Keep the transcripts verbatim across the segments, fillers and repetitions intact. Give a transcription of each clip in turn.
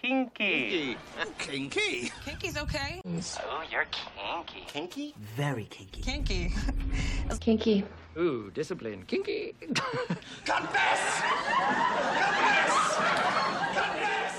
kinky. Kinky? Kinky's okay. Oh, you're kinky. Kinky? Very kinky. Kinky. Kinky. Ooh, discipline. Kinky. Confess! Confess! Confess!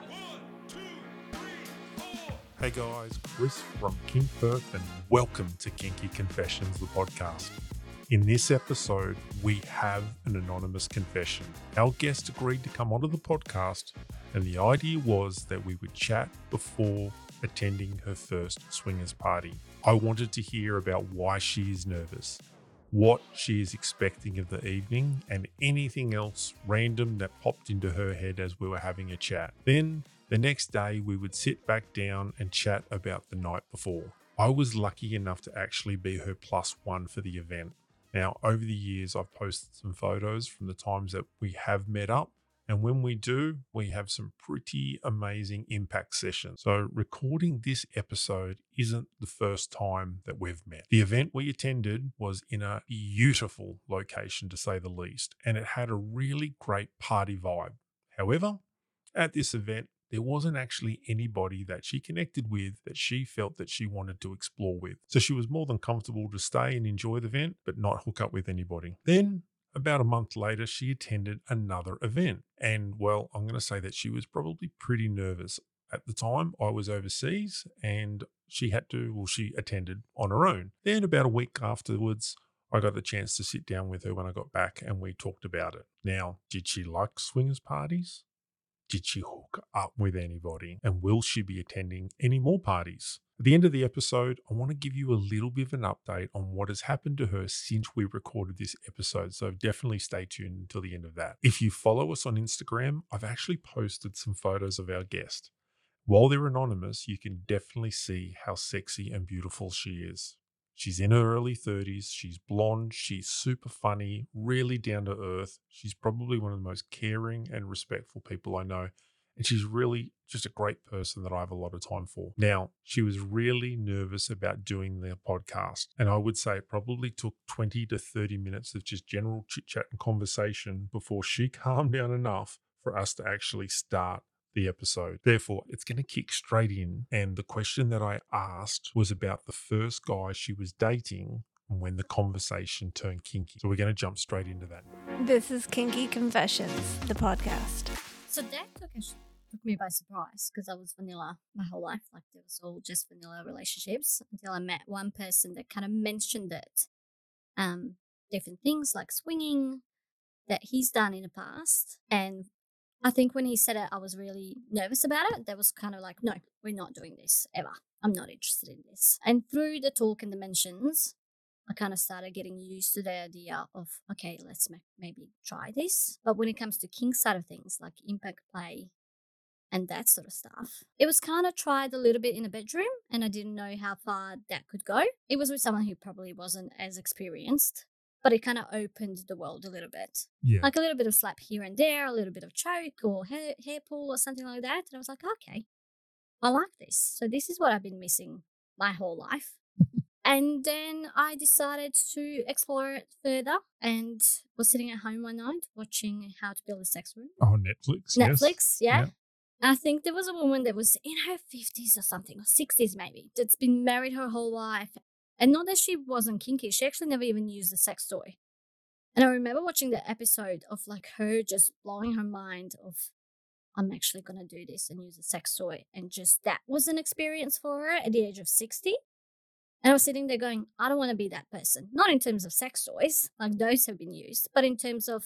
Hey guys, Chris from King Perth and welcome to Kinky Confessions, the podcast. In this episode, we have an anonymous confession. Our guest agreed to come onto the podcast and the idea was that we would chat before attending her first swingers party. I wanted to hear about why she is nervous, what she is expecting of the evening, and anything else random that popped into her head as we were having a chat. Then, the next day, we would sit back down and chat about the night before. I was lucky enough to actually be her plus one for the event. Now, over the years, I've posted some photos from the times that we have met up. And when we do, we have some pretty amazing impact sessions. So recording this episode isn't the first time that we've met. The event we attended was in a beautiful location, to say the least, and it had a really great party vibe. However, at this event, there wasn't actually anybody that she connected with that she felt that she wanted to explore with. So she was more than comfortable to stay and enjoy the event, but not hook up with anybody. Then, about a month later, she attended another event. And well, I'm going to say that she was probably pretty nervous. At the time, I was overseas and she had to, well, she attended on her own. Then about a week afterwards, I got the chance to sit down with her when I got back and we talked about it. Now, did she like swingers parties? Did she hook up with anybody? And will she be attending any more parties? At the end of the episode, I want to give you a little bit of an update on what has happened to her since we recorded this episode. So definitely stay tuned until the end of that. If you follow us on Instagram, I've actually posted some photos of our guest. While they're anonymous, you can definitely see how sexy and beautiful she is. She's in her early thirties. She's blonde. She's super funny, really down to earth. She's probably one of the most caring and respectful people I know. And she's really just a great person that I have a lot of time for. Now, she was really nervous about doing the podcast. And I would say it probably took twenty to thirty minutes of just general chit chat and conversation before she calmed down enough for us to actually start the episode. Therefore, it's going to kick straight in. And the question that I asked was about the first guy she was dating and when the conversation turned kinky. So we're going to jump straight into that. This is Kinky Confessions, the podcast. So that took, a, took me by surprise because I was vanilla my whole life. Like there was all just vanilla relationships until I met one person that kind of mentioned it. Um, different things like swinging that he's done in the past. And I think when he said it, I was really nervous about it. That was kind of like, no, we're not doing this ever. I'm not interested in this. And through the talk and the mentions, I kind of started getting used to the idea of, okay, let's ma- maybe try this. But when it comes to kink side of things, like impact play and that sort of stuff, it was kind of tried a little bit in the bedroom and I didn't know how far that could go. It was with someone who probably wasn't as experienced, but it kind of opened the world a little bit. Yeah. Like a little bit of slap here and there, a little bit of choke or hair, hair pull or something like that. And I was like, okay, I like this. So this is what I've been missing my whole life. And then I decided to explore it further and was sitting at home one night watching How to Build a Sex Room. Oh, Netflix. Netflix, yes. yeah. yeah. I think there was a woman that was in her fifties or something, or sixties maybe, that's been married her whole life. And not that she wasn't kinky, she actually never even used a sex toy. And I remember watching the episode of like her just blowing her mind of, I'm actually going to do this and use a sex toy. And just that was an experience for her at the age of sixty. And I was sitting there going, I don't want to be that person. Not in terms of sex toys, like those have been used, but in terms of,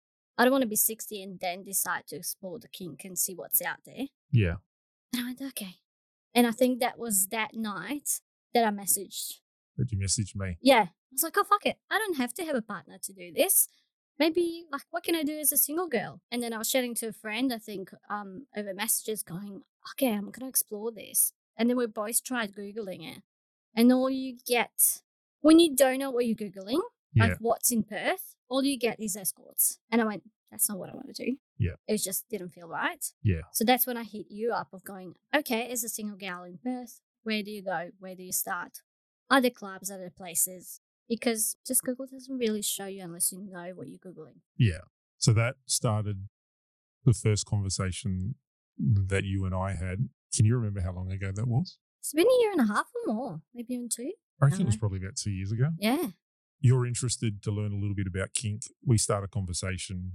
I don't want to be sixty and then decide to explore the kink and see what's out there. Yeah. And I went, okay. And I think that was that night that I messaged. Did you message me? Yeah. I was like, oh, fuck it. I don't have to have a partner to do this. Maybe, like, what can I do as a single girl? And then I was chatting to a friend, I think, um, over messages going, okay, I'm going to explore this. And then we both tried Googling it. And all you get, when you don't know what you're Googling, Yeah. like what's in Perth, all you get is escorts. And I went, that's not what I want to do. Yeah. It just didn't feel right. Yeah. So that's when I hit you up of going, okay, as a single gal in Perth, where do you go? Where do you start? Other clubs, other places? Because just Google doesn't really show you unless you know what you're Googling. Yeah. So that started the first conversation that you and I had. Can you remember how long ago that was? It's been a year and a half or more, maybe even two. I reckon it was No. probably about two years ago. Yeah. You're interested to learn a little bit about kink. We start a conversation.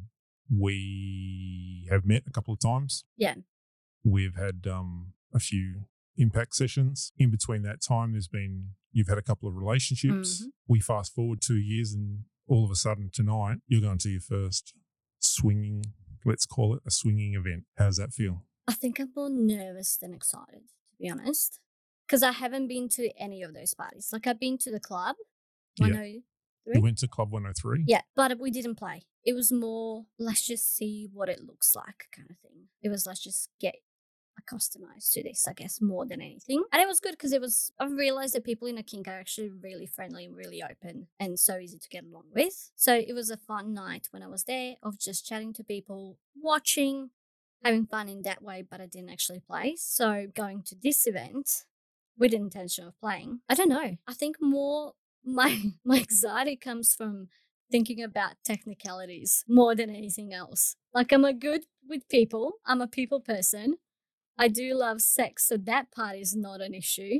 We have met a couple of times. Yeah. We've had um, a few impact sessions. In between that time, there's been, you've had a couple of relationships. Mhm. We fast forward two years and all of a sudden tonight, you're going to your first swinging, let's call it a swinging event. How does that feel? I think I'm more nervous than excited, to be honest. Because I haven't been to any of those parties. Like, I've been to the club, Yeah. one oh three. You went to Club one oh three? Yeah, but we didn't play. It was more, let's just see what it looks like kind of thing. It was, let's just get accustomed to this, I guess, more than anything. And it was good because it was, I realized that people in a kink are actually really friendly and really open and so easy to get along with. So it was a fun night when I was there of just chatting to people, watching, having fun in that way, but I didn't actually play. So going to this event with the intention of playing, I don't know. I think more my my anxiety comes from thinking about technicalities more than anything else. Like, I'm a good with people. I'm a people person. I do love sex, so that part is not an issue.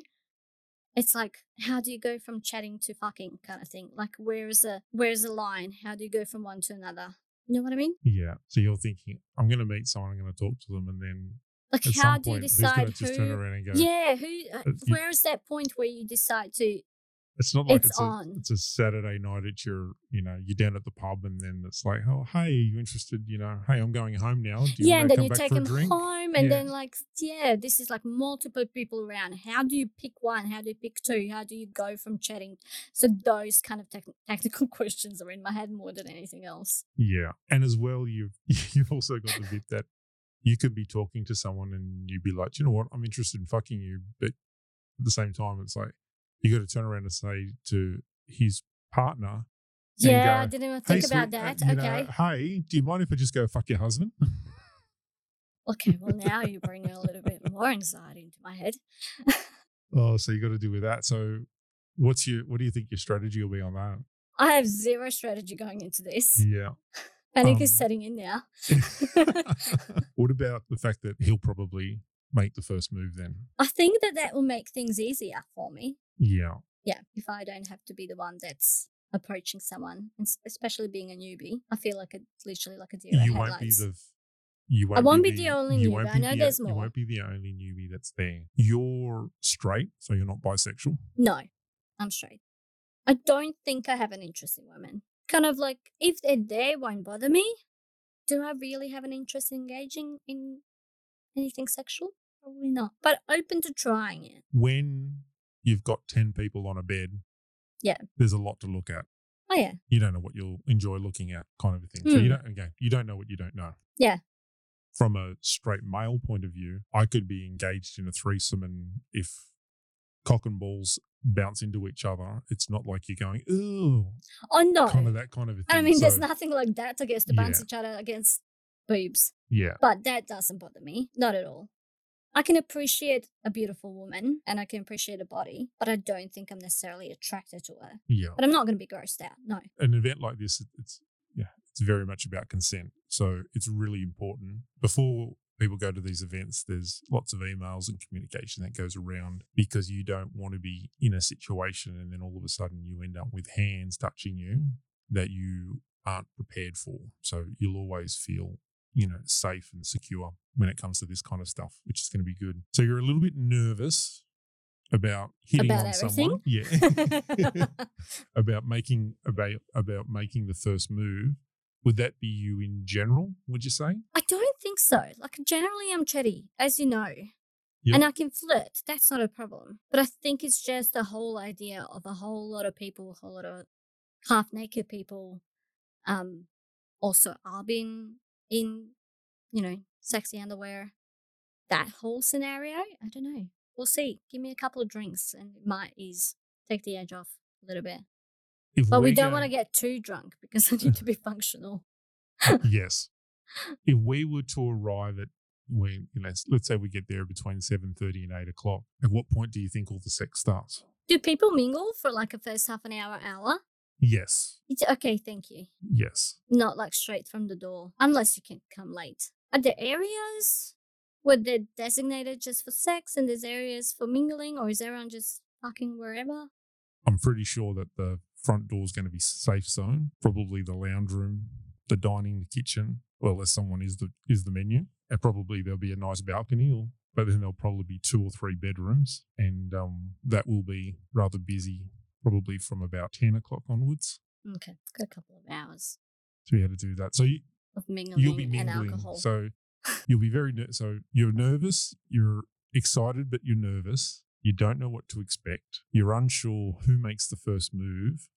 It's like, how do you go from chatting to fucking kind of thing? Like, where is a where's the line? How do you go from one to another? You know what I mean? Yeah. So you're thinking, I'm going to meet someone, I'm going to talk to them, and then Like, at how some do you point, who's decide going to just turn who? around and go, Yeah, who? Uh, Uh, you- where is that point where you decide to? it's not like it's it's, a, on. it's a Saturday night at your, you know, you're down at the pub and then it's like, oh, hey, are you interested? You know, hey, I'm going home now. Do you Yeah, and want to then come you back take for a them drink? home, and Yeah. then like, yeah, this is like multiple people around. How do you pick one? How do you pick two? How do you go from chatting? So those kind of tech- technical questions are in my head more than anything else. Yeah. And as well, you've you've also got the bit that you could be talking to someone and you'd be like, "Do you know what? I'm interested in fucking you. But at the same time, it's like, you got to turn around and say to his partner, and Yeah, I go, didn't even hey, think about sweet- uh, that. you know, Okay. hey, do you mind if I just go fuck your husband? Okay, well, now you're bringing a little bit more anxiety into my head. Oh, so you got to deal with that. So what's your, what do you think your strategy will be on that? I have zero strategy going into this. Yeah. Panic Um, is setting in now. What about the fact that he'll probably make the first move then? I think that that will make things easier for me. Yeah. Yeah, if I don't have to be the one that's approaching someone, and s- especially being a newbie, I feel like it's literally like a deer in You won't be headlights. the, f- you won't, won't be the only you newbie. won't I be know the- there's You more. won't be the only newbie that's there. You're straight, so you're not bisexual. No, I'm straight. I don't think I have an interest in women. Kind of like, if they're there, it won't bother me. Do I really have an interest in engaging in anything sexual? Probably not. But open to trying it. When you've got ten people on a bed, Yeah. there's a lot to look at. Oh, yeah. You don't know what you'll enjoy looking at, kind of a thing. So you Mm. don't, again, you don't know what you don't know. Yeah. From a straight male point of view, I could be engaged in a threesome, and if cock and balls bounce into each other, it's not like you're going, ooh, Oh, no. kind of that kind of a thing. I mean, there's So, nothing like that to get to bounce Yeah. each other against boobs. Yeah. But that doesn't bother me. Not at all. I can appreciate a beautiful woman and I can appreciate a body, but I don't think I'm necessarily attracted to her. Yeah. But I'm not going to be grossed out. No. An event like this, it's, yeah, it's very much about consent. So it's really important. Before people go to these events, there's lots of emails and communication that goes around because you don't want to be in a situation and then all of a sudden you end up with hands touching you that you aren't prepared for. So you'll always feel, you know, safe and secure when it comes to this kind of stuff, which is going to be good. So you're a little bit nervous about hitting About on everything? someone. Yeah. about making about about making the first move. Would that be you in general, would you say? I don't think so. Like, generally, I'm chatty, as you know. Yep. And I can flirt. That's not a problem. But I think it's just the whole idea of a whole lot of people, a whole lot of half naked people. Um, also, are being in, you know, sexy underwear. That whole scenario, I don't know. We'll see. Give me a couple of drinks and it might ease, take the edge off a little bit. If But we we're don't want to going- get too drunk because I need to be functional. Yes. If we were to arrive at when, you know, let's say we get there between seven thirty and eight o'clock, at what point do you think all the sex starts? Do people mingle for like a first half an hour, hour? Yes. It's, okay, thank you. Yes. Not like straight from the door, unless you can come late. Are there areas Were they designated just for sex and there's areas for mingling, or is everyone just fucking wherever? I'm pretty sure that the front door is going to be safe zone, probably the lounge room, the dining, the kitchen. Well, as someone is the is the menu, and probably there'll be a nice balcony, or, but then there'll probably be two or three bedrooms, and um, that will be rather busy, probably from about ten o'clock onwards. Okay, got a couple of hours To be able to do that, so you, of mingling, you'll be and mingling. alcohol. So you'll be very ner- so you're nervous, you're excited, but you're nervous. You don't know what to expect. You're unsure who makes the first move.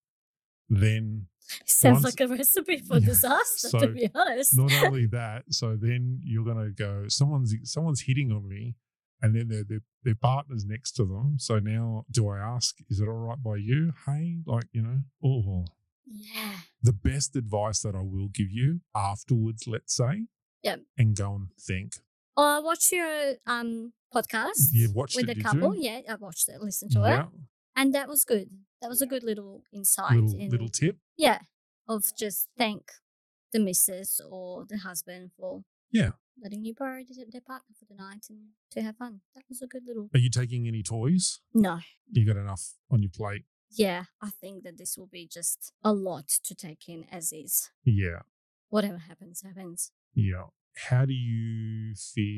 Then Sounds once- like a recipe for Yeah, disaster, so to be honest. not only that, so then you're gonna go, someone's someone's hitting on me, and then their their their partner's next to them. So now, do I ask, is it all right by you? Hey, like, you know, oh, Yeah. the best advice that I will give you afterwards, let's say, Yep. and go and think. Oh, I watched your um podcast You watched with it, the did couple. you? Yeah, I watched it, listened to Yeah, it, and that was good. That was a good little insight. little in, little tip. yeah, of just thank the missus or the husband for Yeah. letting you borrow their their partner for the night and to have fun. That was a good little. Are you taking any toys? No, You got enough on your plate? yeah, I think that this will be just a lot to take in as is. Yeah, Whatever happens, happens. yeah. How do you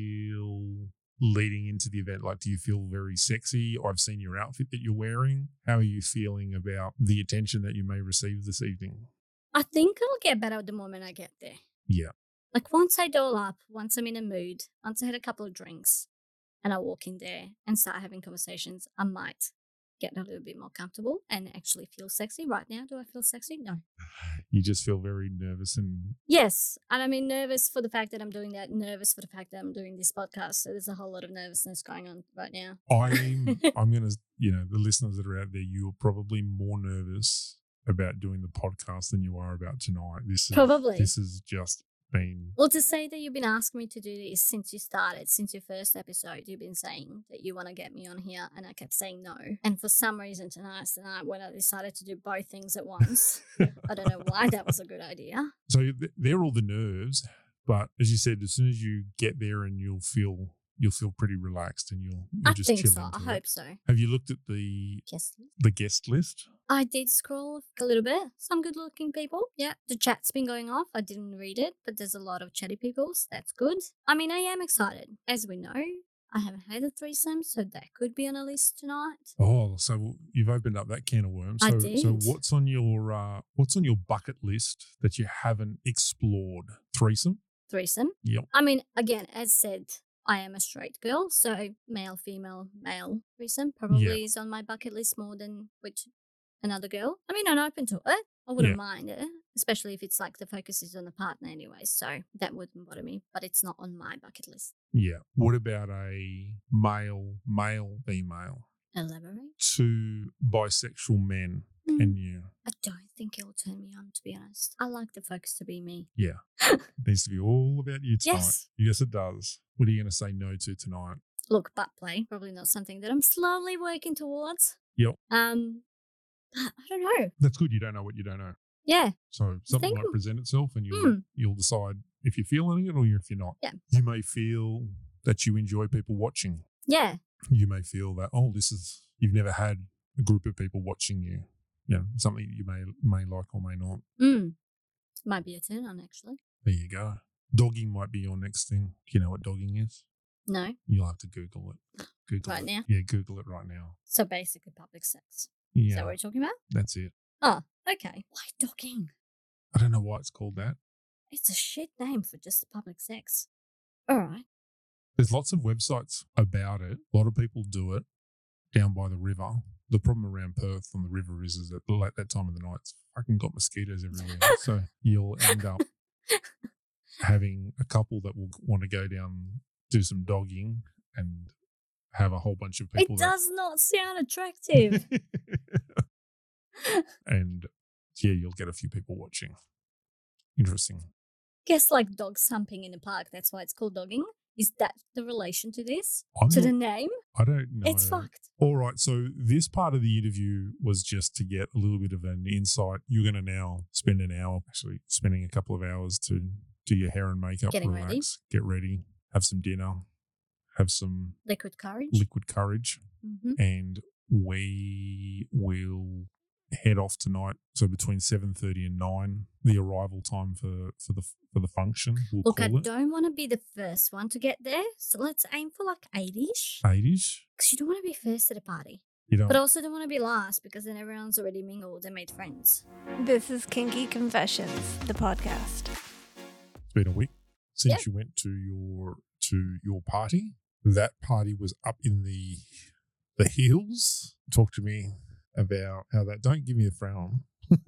feel leading into the event? Like, do you feel very sexy? I've seen your outfit that you're wearing. How are you feeling about the attention that you may receive this evening? I think I'll get better the moment I get there. Yeah. Like once I doll up, once I'm in a mood, once I had a couple of drinks and I walk in there and start having conversations, I might get a little bit more comfortable and actually feel sexy. Right now, do I feel sexy? No. You just feel very nervous and Yes. And I mean, nervous for the fact that I'm doing that, nervous for the fact that I'm doing this podcast. So there's a whole lot of nervousness going on right now. I'm I'm gonna, you know, the listeners that are out there, you are probably more nervous about doing the podcast than you are about tonight. This is Probably. this has just been Well, to say that you've been asking me to do this since you started, since your first episode, you've been saying that you want to get me on here, and I kept saying no. And for some reason tonight, tonight when I decided to do both things at once, I don't know why that was a good idea. so th- they're all the nerves, but as you said, as soon as you get there and you'll feel you'll feel pretty relaxed and you'll, you'll I just think chill so. I into it. hope so. Have you looked at the Yes. the guest list? I did scroll a little bit. Some good looking people. Yeah. The chat's been going off. I didn't read it, but there's a lot of chatty people. So that's good. I mean, I am excited. As we know, I haven't had a threesome, so that could be on a list tonight. Oh, so you've opened up that can of worms. I So, so did. what's on your uh, what's on your bucket list that you haven't explored? Threesome? Threesome. Yep. I mean, again, as said, I am a straight girl, so male, female, male threesome probably is on my bucket list more than which another girl. I mean, I'm open to it. I wouldn't Yeah. mind it, especially if it's like the focus is on the partner anyway. So that wouldn't bother me, but it's not on my bucket list. Yeah. What about a male, male, female? Elaborate. Two bisexual men Mm, and you? I don't think it'll turn me on, to be honest. I like the focus to be me. Yeah. It needs to be all about you tonight. Yes. Yes, it does. What are you going to say no to tonight? Look, butt play, probably not something that I'm slowly working towards. Yep. Um, but I don't know. That's good. You don't know what you don't know. Yeah. So something think might I'm- present itself and you'll, Hmm. you'll decide if you're feeling it or if you're not. Yeah. You may feel that you enjoy people watching. Yeah. You may feel that, oh, this is, you've never had a group of people watching you. Yeah, something you may may like or may not. Mm. Might be a turn on, actually. There you go. Dogging might be your next thing. Do you know what dogging is? No. You'll have to Google it. Google Right it. now? Yeah, Google it right now. So basically public sex. Is Yeah, that what we're talking about? that's it. Oh, okay. Why dogging? I don't know why it's called that. It's a shit name for just public sex. All right. There's lots of websites about it. A lot of people do it down by the river. The problem around Perth on the river is, is that at that time of the night, it's fucking got mosquitoes everywhere. So you'll end up having a couple that will want to go down, do some dogging and have a whole bunch of It people does not sound attractive. that... and yeah, you'll get a few people watching. Interesting. Guess like dogs humping in the park. That's why it's called dogging. Is that the relation to this? I'm To not- the name? I don't know. It's fucked. All right. So this part of the interview was just to get a little bit of an insight. You're going to now spend an hour, actually spending a couple of hours to do your hair and makeup, Getting ready. relax, get ready, have some dinner, have some Liquid courage. liquid courage, Mm-hmm. and we will head off tonight. So between seven thirty and nine, the arrival time for, for the for the function. We'll Look, I call it don't want to be the first one to get there, so let's aim for like eight-ish. eight-ish. Because you don't want to be first at a party. You know, But I also don't want to be last because then everyone's already mingled and made friends. This is Kinky Confessions, the podcast. it's been a week since Yeah. you went to your to your party. That party was up in the the hills. Talk to me about how that. Don't give me a frown.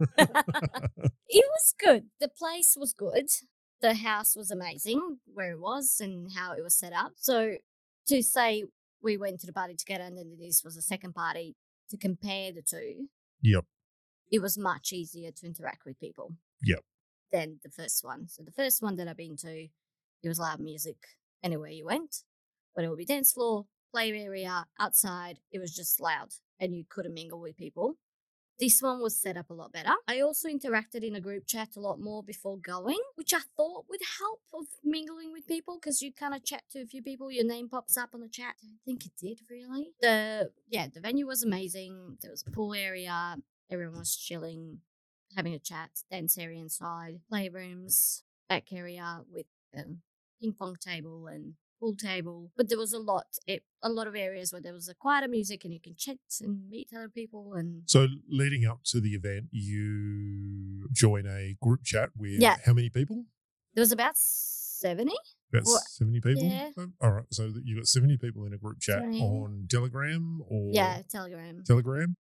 It was good. The place was good. The house was amazing where it was and how it was set up. So to say we went to the party together and then this was a second party, to compare the two, Yep. it was much easier to interact with people. Yep. Than the first one. So the first one that I've been to, it was loud music anywhere you went. But it would be dance floor, play area, outside. It was just loud and you couldn't mingle with people. This one was set up a lot better. I also interacted in a group chat a lot more before going, which I thought would help of mingling with people because you kind of chat to a few people, your name pops up on the chat. I don't think it did really. The yeah, the venue was amazing. There was a pool area, everyone was chilling, having a chat, dance area inside, playrooms, back area with um, ping pong table and pool table. But there was a lot, it, a lot of areas where there was a quieter music and you can chat and meet other people. And So leading up to the event, you join a group chat with Yeah. how many people? there was about seventy. About Well, seventy people. yeah. Um, All right. So you got seventy people in a group chat seventy. on Telegram or Yeah, Telegram. Telegram.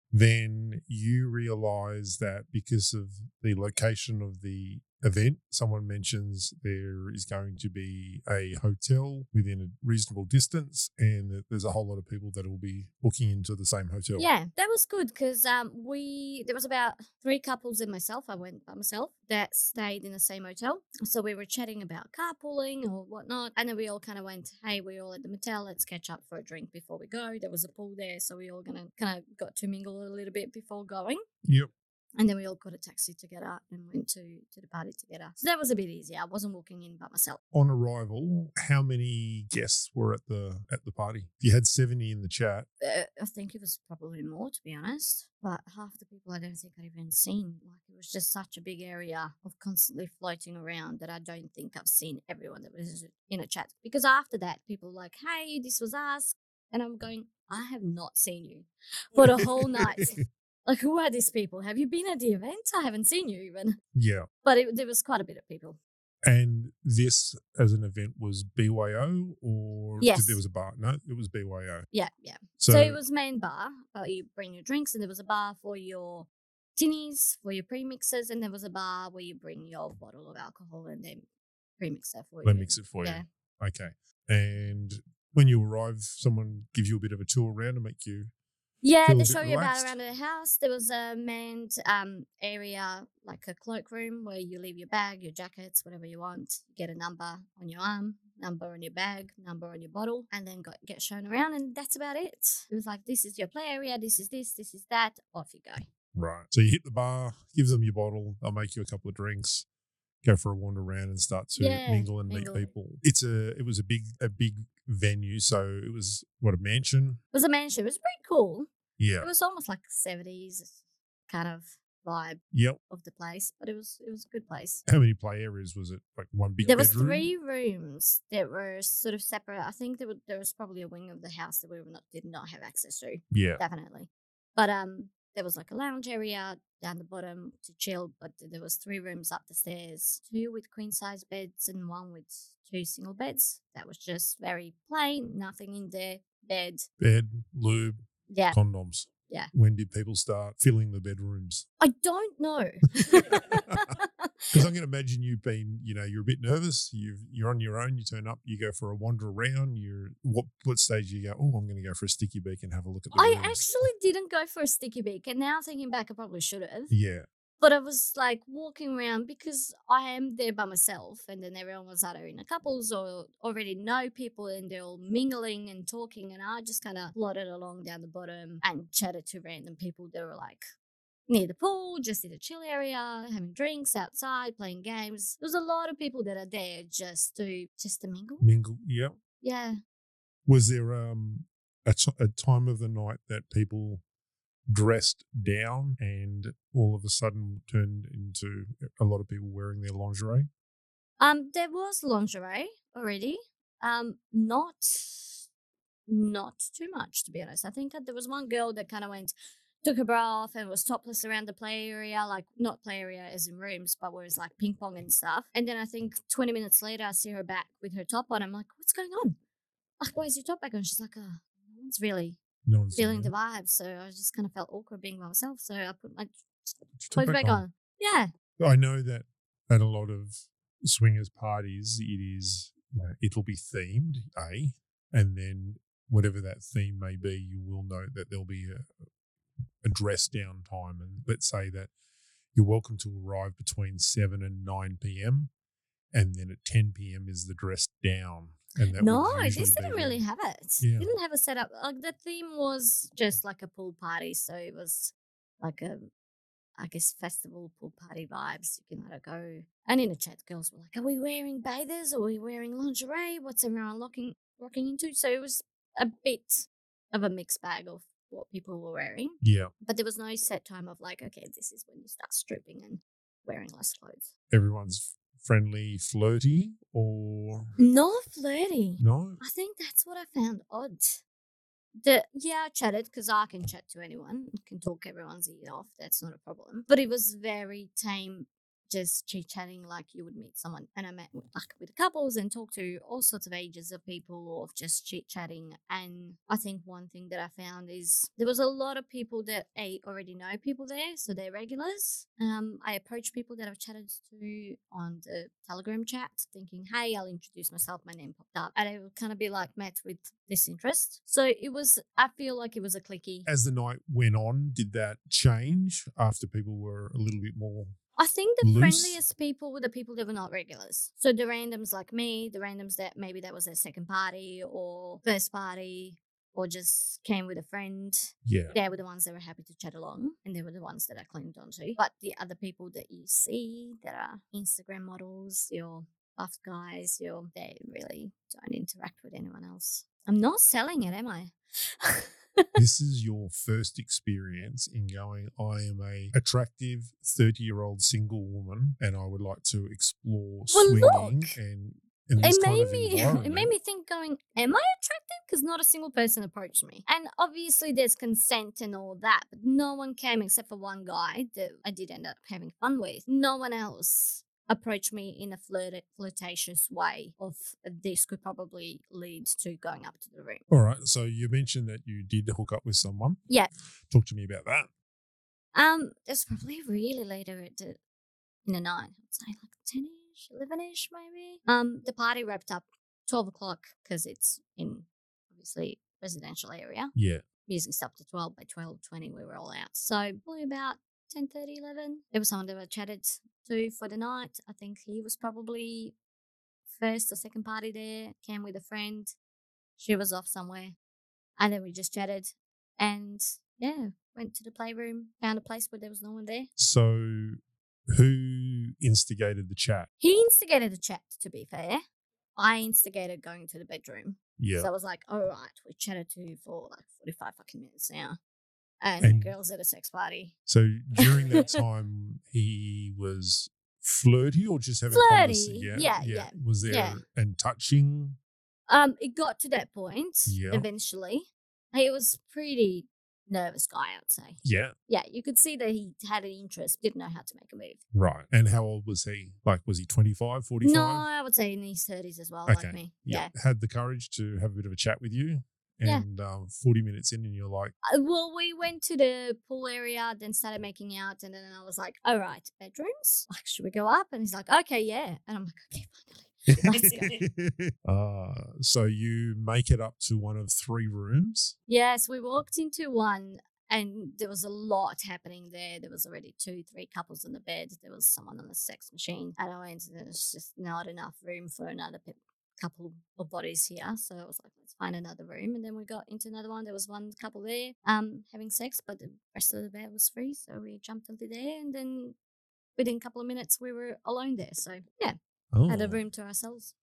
Then you realize that because of the location of the event, someone mentions there is going to be a hotel within a reasonable distance and that there's a whole lot of people that will be booking into the same hotel. Yeah, that was good because um, we there was about three couples and myself. I went by myself that stayed in the same hotel. So we were chatting about carpooling or whatnot, and then we all kind of went, "Hey, we're all at the motel. Let's catch up for a drink before we go." There was a pool there, so we all gonna kind of got to mingle a little bit before going. Yep. And then we all got a taxi together and went to, to the party together. So that was a bit easier. I wasn't walking in by myself. On arrival, how many guests were at the at the party? You had seventy in the chat. Uh, I think it was probably more, to be honest. But half the people I don't think I'd even seen. Like, it was just such a big area of constantly floating around that I don't think I've seen everyone that was in a chat. Because after that, people were like, "Hey, this was us." And I'm going, I have not seen you for the whole night. Like, who are these people? Have you been at the event? I haven't seen you even. Yeah. But it, there was quite a bit of people. And this, as an event, was B Y O or Yes. there was a bar? No, it was B Y O. Yeah, yeah. So, So, it was main bar, but you bring your drinks, and there was a bar for your tinnies, for your premixes, and there was a bar where you bring your bottle of alcohol and then premix it for they you. mix it for Yeah. you. Okay. And when you arrive, someone gives you a bit of a tour around to make you. Yeah, Feel a they bit show you about relaxed? around the house. There was a manned um, area, like a cloakroom, where you leave your bag, your jackets, whatever you want. You get a number on your arm, number on your bag, number on your bottle, and then got, get shown around, and that's about it. It was like, this is your play area, this is this, this is that, off you go. Right. So you hit the bar, give them your bottle, they'll make you a couple of drinks, go for a wander around and start to Yeah, mingle and mingle. meet people. It's a it was a big a big venue, so it was what, a mansion? It was a mansion. It was pretty cool. Yeah. It was almost like seventies kind of vibe Yep. of the place, but it was it was a good place. How many play areas was it? Like one big There was bedroom? three rooms that were sort of separate. I think there, were, there was probably a wing of the house that we were not, did not have access to, Yeah. definitely. But um, there was like a lounge area down the bottom to chill, but there was three rooms up the stairs, two with queen size beds and one with two single beds. That was just very plain, nothing in there. Bed, Bed, lube, yeah. condoms. Yeah. When did people start filling the bedrooms? I don't know. Because I can imagine you've been, you know, you're a bit nervous. You've, you're on your own. You turn up. You go for a wander around. You're what? What stage do you go? Oh, I'm going to go for a sticky beak and have a look at the I rooms." actually didn't go for a sticky beak, and now thinking back, I probably should have. Yeah. But I was like walking around because I am there by myself, and then everyone was either in a couples or already know people, and they're all mingling and talking, and I just kind of plodded along down the bottom and chatted to random people that were like near the pool, just in a chill area, having drinks outside, playing games. There's a lot of people that are there just to just to mingle. Mingle. Yep. Yeah. Was there um a, t- a time of the night that people dressed down and all of a sudden turned into a lot of people wearing their lingerie? Um, there was lingerie already. Um, not not too much, to be honest. I think that there was one girl that kind of went, took her bra off and was topless around the play area, like not play area as in rooms, but where it's like ping pong and stuff. And then I think twenty minutes later, I see her back with her top on. I'm like, what's going on? Like, why is your top back on? She's like, oh, no one's really No one's feeling doing the it. vibe. So I just kind of felt awkward being by myself. So I put my Put your top clothes back on. Yeah. I know that at a lot of swingers parties, it is, you know, it'll be themed, A, and then whatever that theme may be, you will know that there'll be a, a dress down time. And let's say that you're welcome to arrive between seven and nine p.m. and then at ten p.m. is the dress down. And that No, would usually this be didn't when- really have it. Yeah. Didn't have a setup. Like the theme was just like a pool party, so it was like a, I guess, festival pool party vibes. You can let it go. And in the chat, girls were like, "Are we wearing bathers? Are we wearing lingerie? What's everyone locking rocking into?" So it was a bit of a mixed bag of what people were wearing, Yeah, but there was no set time of like, okay, this is when you start stripping and wearing less clothes. everyone's friendly, flirty, or Not flirty. no? I think that's what I found odd. The yeah, I chatted because I can chat to anyone, can talk everyone's ear off. That's not a problem. But it was very tame, just chit chatting like you would meet someone. And I met with, like with couples and talked to all sorts of ages of people of just chit chatting. And I think one thing that I found is there was a lot of people that a already know people there, so they're regulars. Um, I approached people that I've chatted to on the Telegram chat, thinking, "Hey, I'll introduce myself." My name popped up, and it would kind of be like met with disinterest. So it was. I feel like it was a cliquey. As the night went on, did that change after people were a little bit more? I think the Loose? friendliest people were the people that were not regulars. So the randoms like me, the randoms that maybe that was their second party or first party or just came with a friend. Yeah. They were the ones that were happy to chat along, and they were the ones that I clinged onto. But the other people that you see that are Instagram models, your buff guys, your they really don't interact with anyone else. I'm not selling it, am I? This is your first experience in going, I am a attractive thirty-year-old single woman and I would like to explore Well, swinging look. and in this It kind made of me it environment. made me think going, am I attractive? Because not a single person approached me. And obviously there's consent and all that, but no one came except for one guy that I did end up having fun with. No one else approached me in a flirt flirtatious way of this could probably lead to going up to the room. All right. So you mentioned that you did hook up with someone. Yeah. Talk to me about that. Um, it's probably really later at the, in the night. I'd say like ten-ish, eleven-ish maybe. Um, the party wrapped up twelve o'clock because it's in obviously residential area. Yeah. Music stopped at twelve. By twelve twenty we were all out. So probably about ten thirty, eleven. There was someone that I chatted to for the night. I think he was probably first or second party there. Came with a friend. She was off somewhere. And then we just chatted. And yeah, went to the playroom, found a place where there was no one there. So who instigated the chat? He instigated the chat, to be fair. I instigated going to the bedroom. Yeah. So I was like, all right, we chatted to you for like forty-five fucking minutes now. And, And- the girls at a sex party. So during that time, he was flirty or just having Flirty, conversation? yeah, yeah, Was there yeah. and touching? Um, it got to that point Yeah. eventually. He was pretty nervous guy, I would say. Yeah. Yeah, you could see that he had an interest, didn't know how to make a move. Right. And how old was he? Like, was he twenty-five, forty-five? No, I would say in his thirties as well, Okay. like me. Yeah. Had the courage to have a bit of a chat with you. Yeah. And um, forty minutes in, and you're like, Uh, well, we went to the pool area, then started making out, and then I was like, all right, bedrooms? Like, should we go up? And he's like, okay, yeah. And I'm like, okay, finally. Let's go. uh, so you make it up to one of three rooms. Yes, we walked into one and there was a lot happening there. There was already two, three couples in the bed. There was someone on the sex machine. And I went, there's just not enough room for another pe- couple of bodies here. So I was like, let's find another room. And then we got into another one. There was one couple there um, having sex, but the rest of the bed was free. So we jumped into there and then within a couple of minutes we were alone there. So yeah, Oh, had a room to ourselves.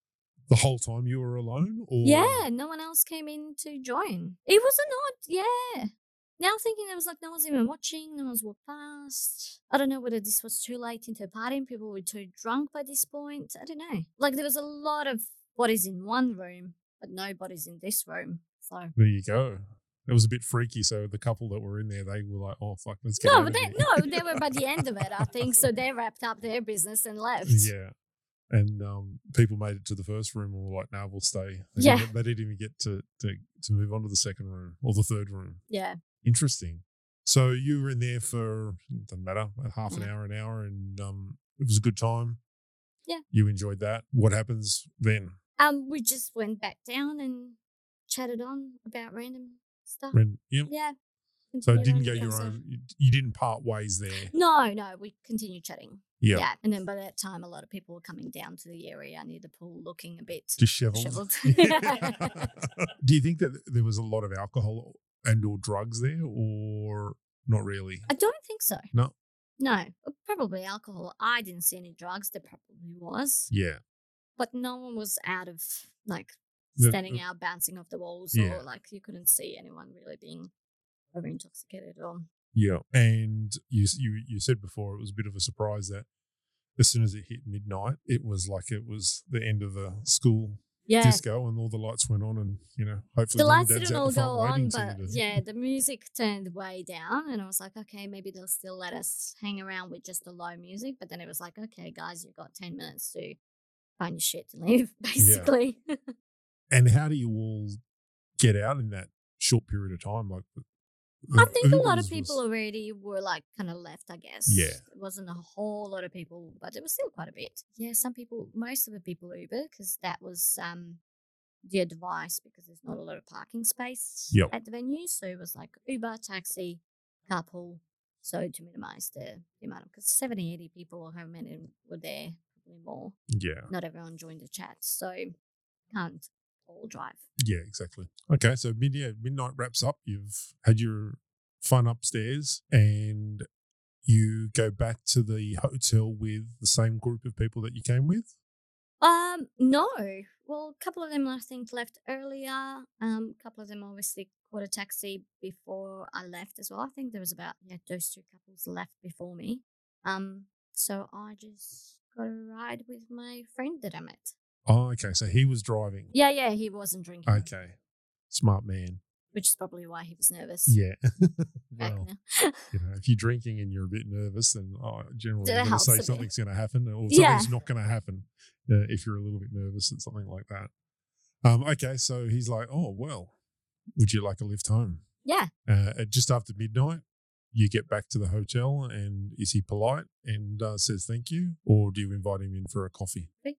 The whole time you were alone? Or Yeah, no one else came in to join. It was an odd, yeah. Now thinking there was like no one's even watching, no one's walked past. I don't know whether this was too late into the party and people were too drunk by this point. I don't know. Like there was a lot of bodies in one room, but no bodies in this room. So there you go. It was a bit freaky. So the couple that were in there, they were like, "Oh fuck, let's get no, out but of they, here." no, they were by the end of it, I think. So they wrapped up their business and left. Yeah. And um, people made it to the first room and were like, "No, nah, we'll stay." They Yeah. didn't, they didn't even get to, to to move on to the second room or the third room. Yeah. Interesting. So you were in there for, doesn't matter, a half an Yeah. hour, an hour, and um, it was a good time. Yeah. You enjoyed that. What happens then? Um, we just went back down and chatted on about random stuff. When, yep. Yeah. So it continued didn't on go with your things. own, you, you didn't part ways there. No, no, we continued chatting. Yeah. Yeah. And then by that time, a lot of people were coming down to the area near the pool looking a bit Disheveled. disheveled. Do you think that there was a lot of alcohol and or drugs there or not really? I don't think so. No. No, probably alcohol. I didn't see any drugs. There probably was. Yeah. But no one was out of, like, The- standing out, bouncing off the walls, Yeah. or, like, you couldn't see anyone really being over intoxicated or. Yeah. And you, you you said before it was a bit of a surprise that as soon as it hit midnight, it was like it was the end of the school Yeah. disco and all the lights went on and, you know, hopefully The mum and lights dad's didn't out all the front go on, waiting but to you to- yeah, the music turned way down, and I was like, okay, maybe they'll still let us hang around with just the low music. But then it was like, okay, guys, you've got ten minutes to find your shit and leave, basically. And how do you all get out in that short period of time? Like, the- I the think a lot of Ubers people was- already were like kind of left, I guess. Yeah. It wasn't a whole lot of people, but it was still quite a bit. Yeah, some people, most of the people Uber, because that was um the advice, because there's not a lot of parking space Yep. at the venue. So it was like Uber, taxi, carpool. So to minimize the, the amount of, because seventy, eighty people or how many were there, probably more. Yeah. Not everyone joined the chat. So can't all drive. Yeah, exactly. Okay, so mid, yeah, midnight wraps up. You've had your fun upstairs and you go back to the hotel with the same group of people that you came with? Um, no. Well, a couple of them I think left earlier. Um, a couple of them obviously caught a taxi before I left as well. I think there was about yeah those two couples left before me. Um, so I just got a ride with my friend that I met. Oh, okay, so he was driving. Yeah, yeah, he wasn't drinking, Okay, smart man. which is probably why he was nervous. Yeah. back Well, now. you know, if you're drinking and you're a bit nervous, then oh, generally That you're going to helps a say bit. something's going to happen or Yeah. something's not going to happen uh, if you're a little bit nervous and something like that. Um, okay, so he's like, oh, well, would you like a lift home? Yeah. Uh, at just after midnight, you get back to the hotel and is he polite and uh, says thank you, or do you invite him in for a coffee? Hey.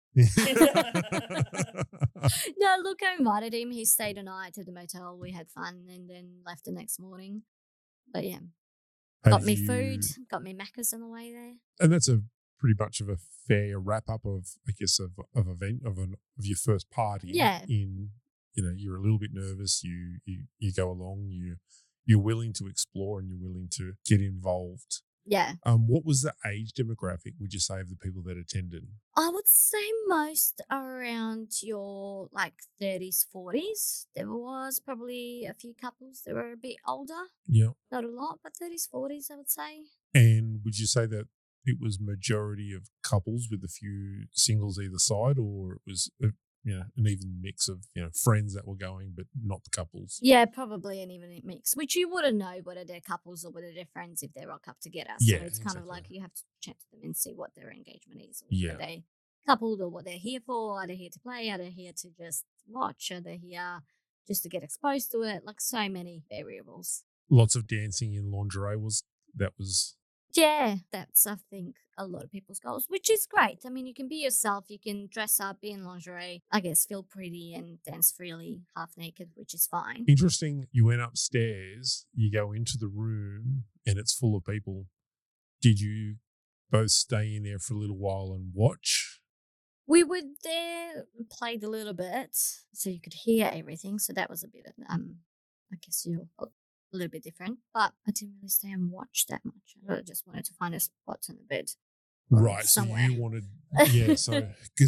No, look, I invited him. He stayed a night at the motel. We had fun and then left the next morning. But yeah, got Have me you- food, got me Macca's on the way there. And that's a pretty much of a fair wrap up of, I guess, of of event of an of your first party. Yeah. In, you know, you're a little bit nervous. You you you go along. You you're willing to explore and you're willing to get involved. Yeah. Um, what was the age demographic? Would you say of the people that attended? I would say most around your like thirties, forties. There was probably a few couples that were a bit older. Yeah. Not a lot, but thirties, forties, I would say. And would you say that it was majority of couples with a few singles either side, or it was a, you know, an even mix of, you know, friends that were going but not the couples? Yeah, probably an even mix, which you wouldn't know whether they're couples or whether they're friends if they rock up together. So Yeah, it's kind of exactly. like you have to chat to them and see what their engagement is. Or Yeah. Whether they coupled or what they're here for. Are they here to play? Are they here to just watch? Are they here just to get exposed to it? Like so many variables. Lots of dancing in lingerie was that was Yeah, that's, I think, a lot of people's goals, which is great. I mean, you can be yourself, you can dress up, be in lingerie, I guess, feel pretty and dance freely, half naked, which is fine. interesting. You went upstairs, you go into the room, and it's full of people. Did you both stay in there for a little while and watch? We were there, played a little bit, so you could hear everything. So that was a bit, of, um, I guess, you a little bit different. But I didn't really stay and watch that much. I just wanted to find a spot in the bed. or Right. So somewhere. you wanted, yeah. So because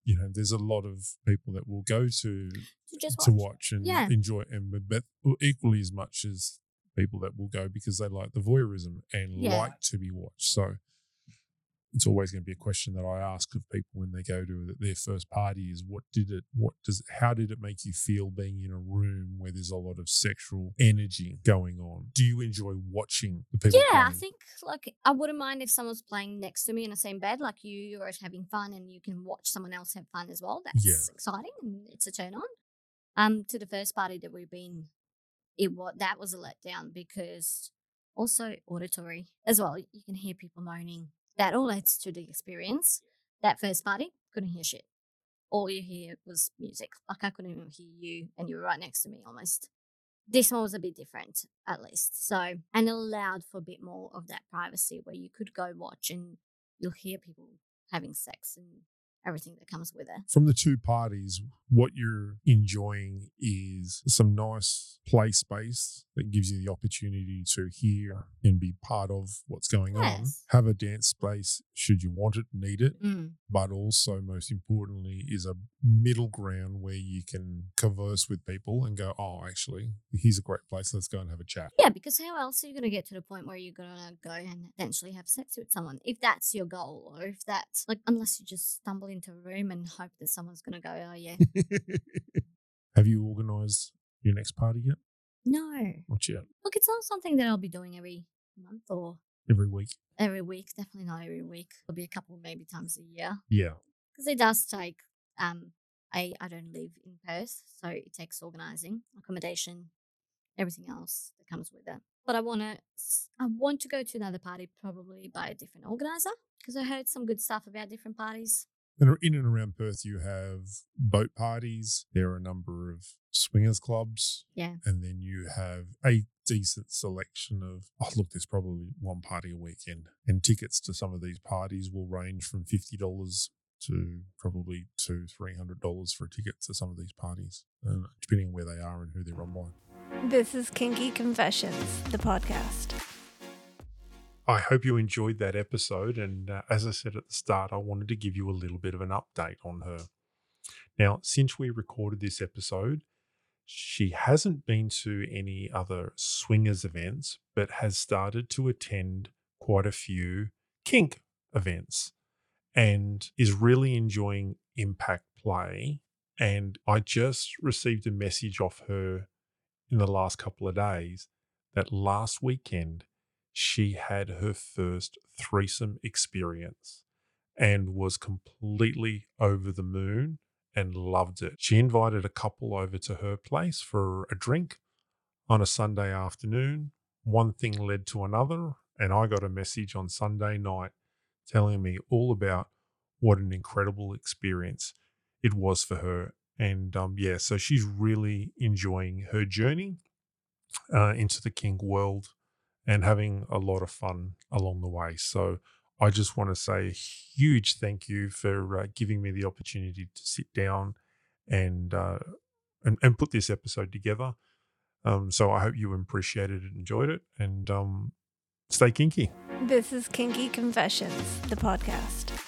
you know, there's a lot of people that will go to To just to watch. watch and Yeah. enjoy, and but equally as much as people that will go because they like the voyeurism and Yeah. like to be watched. So it's always going to be a question that I ask of people when they go to their first party is what did it, what does, how did it make you feel being in a room where there's a lot of sexual energy going on? Do you enjoy watching the people Yeah, I playing? think like I wouldn't mind if someone's playing next to me in the same bed, like you, you're having fun and you can watch someone else have fun as well. That's Yeah. exciting and it's a turn on. Um, to the first party that we've been, it was that was a letdown because also auditory as well. You can hear people moaning. That all adds to the experience. That first party, couldn't hear shit. All you hear was music. Like I couldn't even hear you and you were right next to me almost. This one was a bit different, at least. So, and it allowed for a bit more of that privacy where you could go watch and you'll hear people having sex and everything that comes with it. From the two parties, what you're enjoying is some nice play space that gives you the opportunity to hear and be part of what's going on. Yes. Have a dance space should you want it, need it, Mm. but also most importantly is a middle ground where you can converse with people and go, oh, actually, here's a great place. Let's go and have a chat. Yeah, because how else are you going to get to the point where you're going to go and eventually have sex with someone? If that's your goal, or if that's like, unless you just stumble into a room and hope that someone's going to go, oh, yeah. Have you organised your next party yet? No. Not yet. Look, it's not something that I'll be doing every month or Every week? every week. Definitely not every week. It'll be a couple, maybe times a year. Yeah. Because it does take, um, I, I don't live in Perth, so it takes organising, accommodation, everything else that comes with it. But I want to, I want to go to another party probably by a different organiser because I heard some good stuff about different parties. And in and around Perth, you have boat parties. There are a number of swingers clubs. Yeah. And then you have a decent selection of, oh, look, there's probably one party a weekend. And tickets to some of these parties will range from fifty dollars to probably two hundred dollars, three hundred dollars for a ticket to some of these parties, uh, depending on where they are and who they're run by. This is Kinky Confessions, the podcast. I hope you enjoyed that episode. And uh, as I said at the start, I wanted to give you a little bit of an update on her. Now, since we recorded this episode, she hasn't been to any other swingers events, but has started to attend quite a few kink events and is really enjoying impact play. And I just received a message off her in the last couple of days that last weekend she had her first threesome experience and was completely over the moon and loved it. She invited a couple over to her place for a drink on a Sunday afternoon. One thing led to another, and I got a message on Sunday night telling me all about what an incredible experience it was for her. And um, yeah, so she's really enjoying her journey uh, into the kink world and having a lot of fun along the way. So I just want to say a huge thank you for uh, giving me the opportunity to sit down and, uh, and and put this episode together. Um, so I hope you appreciated it, enjoyed it, and um, stay kinky. This is Kinky Confessions, the podcast.